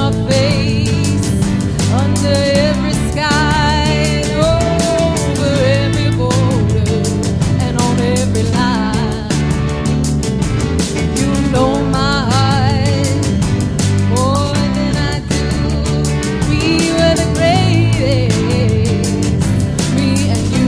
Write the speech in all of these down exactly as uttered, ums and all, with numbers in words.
your face, under every sky, over every border, and on every line. You know my heart more than I do. We were the greatest, me and you.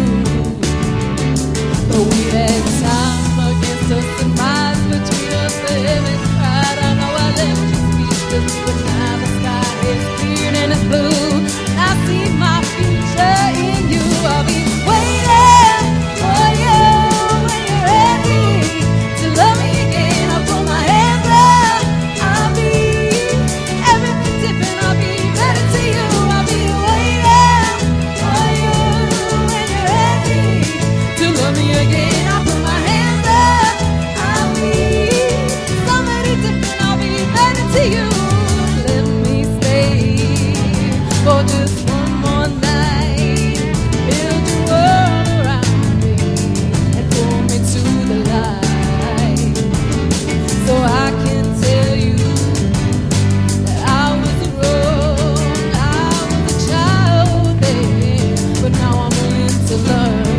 But we had time against us and miles between us. The heavens cried. I know I left you speechless, but now the sky is clear and it's blue. I see my future in you. I'll be waiting for you when you're ready to love me again. I'll put my hands up. I'll be everything different. I'll be better to you. I'll be waiting for you when you're ready to love me again. I'll put my hands up. I'll be somebody different. I'll be better to you. Let me stay for just one more night. Build your world around me and pull me to the light, so I can tell you that I was wrong. I was a child then, but now I'm willing to learn.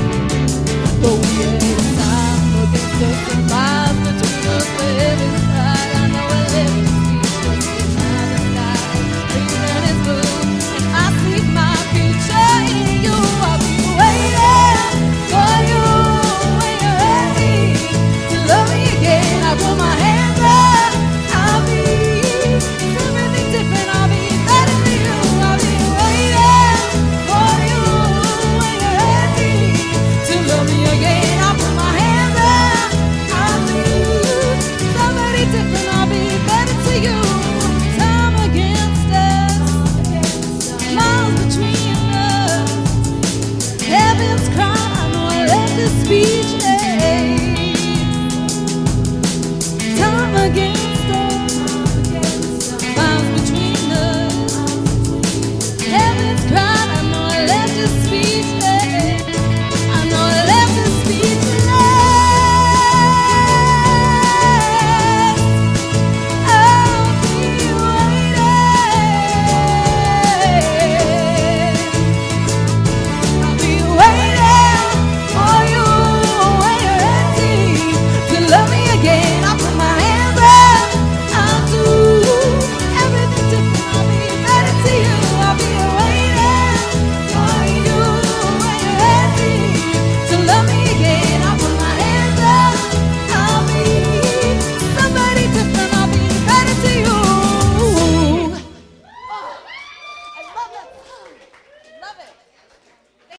But we had time against us and miles between us. The heavens cried. I know I left you speechless, but now the sky is clear and it's blue. And I see my future in you. I'll be waiting for you when you're ready to love me again. I'll put my hands up. I'll be everything different. I'll be better to you. I'll be waiting for you when you're ready to love me again. I'll put my hands up. I'll be somebody different. I'll be better to you. Time against us, miles between us. Heaven's cry. I know I left this speechless. Time against us, miles between us. Heaven's cry. I know I left this speechless. I know I left this speechless. I'll be waiting. I'll be waiting for you when you're ready to love me again. I'll put my hands up. I'll do everything different. I'll be better to you. I'll be waiting for you when you're ready to love me again. I'll put my hands up. I'll be somebody different. I'll be better to you. Oh, I love that.